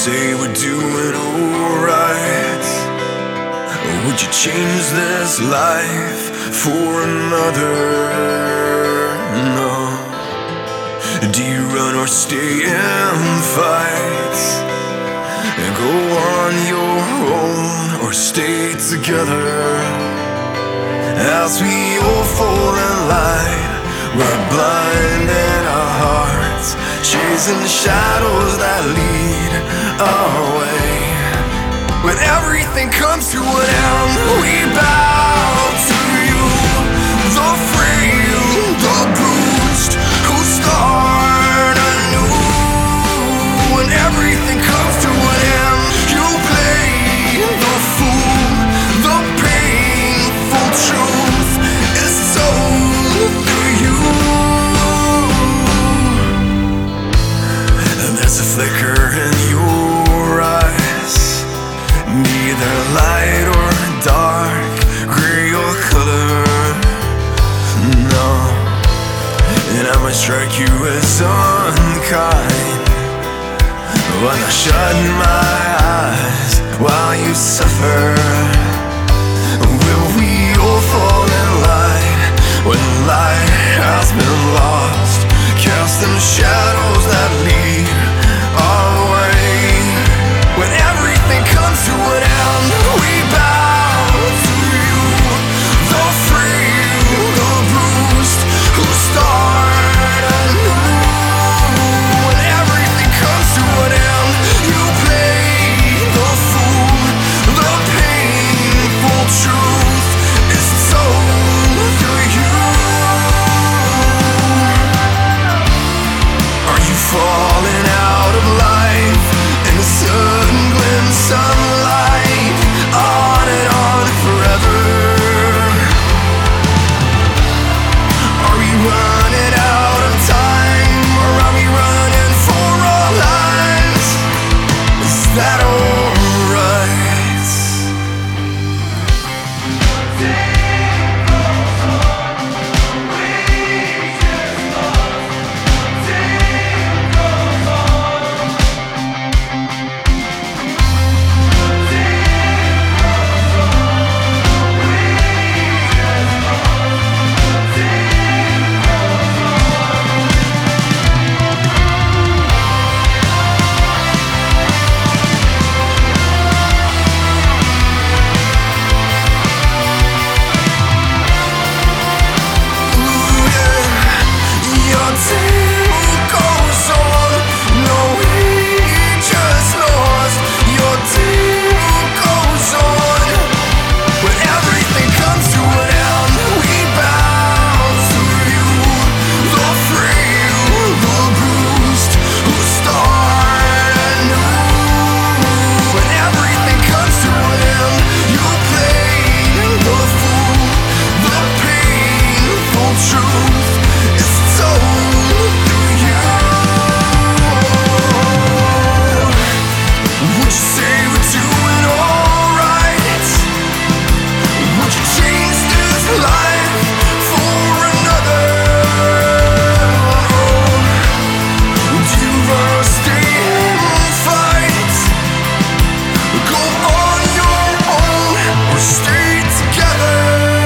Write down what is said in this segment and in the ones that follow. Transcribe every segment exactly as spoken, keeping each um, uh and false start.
say we're doing alright? Or would you change this life for another? No. Do you run or stay and fight? And go on your own or stay together? As we all fall in line, we're blind in our hearts, chasing the shadows that lead our way. When everything comes to an end, we bow to you, the frail, the bruised, who start anew. When everything comes to an end, you play the fool. The painful truth is told through you. And there's a flicker in your eyes, neither light or dark, gray or color, no. And I might strike you as unkind when I shut my eyes while you suffer. Will we all fall in line when light has been lost, casting shadows that lead our way? When everything comes to an end, we bow to you, the frail, the bruised, who start anew. When everything comes to an end, you play the fool. The painful truth is told through you. Are you falling out of life in the sudden glimpse of light, on and on forever? Are we running out of time, or are we running for our lives? Is that alright?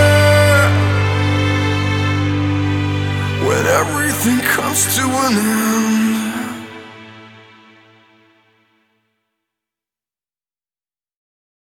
Everything comes to an end.